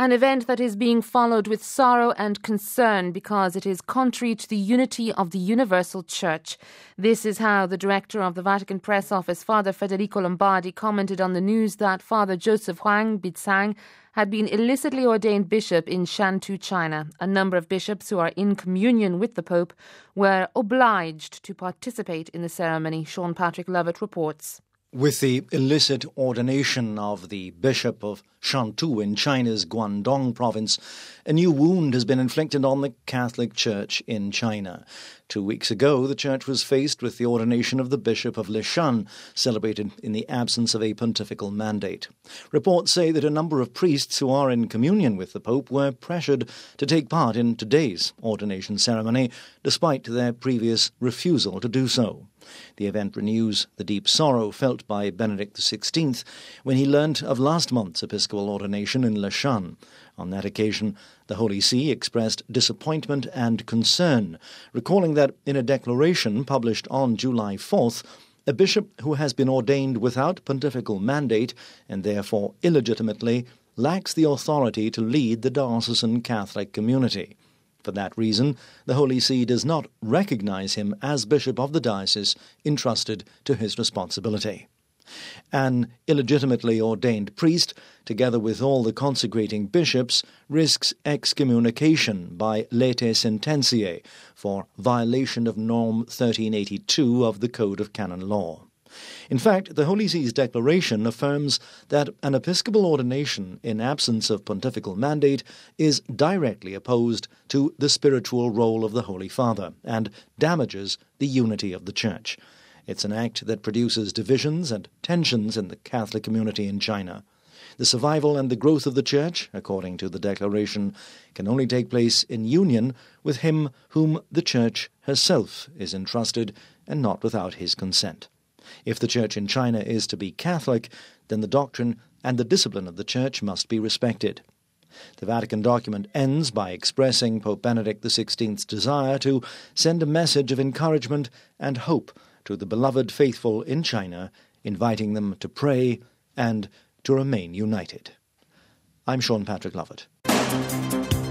An event that is being followed with sorrow and concern because it is contrary to the unity of the Universal Church. This is how the director of the Vatican Press Office, Father Federico Lombardi, commented on the news that Father Joseph Huang Bitsang had been illicitly ordained bishop in Shantou, China. A number of bishops who are in communion with the Pope were obliged to participate in the ceremony. Sean Patrick Lovett reports. With the illicit ordination of the Bishop of Shantou in China's Guangdong province, a new wound has been inflicted on the Catholic Church in China. 2 weeks ago, the Church was faced with the ordination of the Bishop of Leshan, celebrated in the absence of a pontifical mandate. Reports say that a number of priests who are in communion with the Pope were pressured to take part in today's ordination ceremony, despite their previous refusal to do so. The event renews the deep sorrow felt by Benedict XVI when he learnt of last month's episcopal ordination in Leshan. On that occasion, the Holy See expressed disappointment and concern, recalling that in a declaration published on July 4th, a bishop who has been ordained without pontifical mandate and therefore illegitimately lacks the authority to lead the diocesan Catholic community. For that reason, the Holy See does not recognize him as bishop of the diocese entrusted to his responsibility. An illegitimately ordained priest, together with all the consecrating bishops, risks excommunication by lete sententiae for violation of Norm 1382 of the Code of Canon Law. In fact, the Holy See's declaration affirms that an episcopal ordination in absence of pontifical mandate is directly opposed to the spiritual role of the Holy Father and damages the unity of the Church. It's an act that produces divisions and tensions in the Catholic community in China. The survival and the growth of the Church, according to the declaration, can only take place in union with him whom the Church herself is entrusted, and not without his consent. If the Church in China is to be Catholic, then the doctrine and the discipline of the Church must be respected. The Vatican document ends by expressing Pope Benedict XVI's desire to send a message of encouragement and hope to the beloved faithful in China, inviting them to pray and to remain united. I'm Sean Patrick Lovett.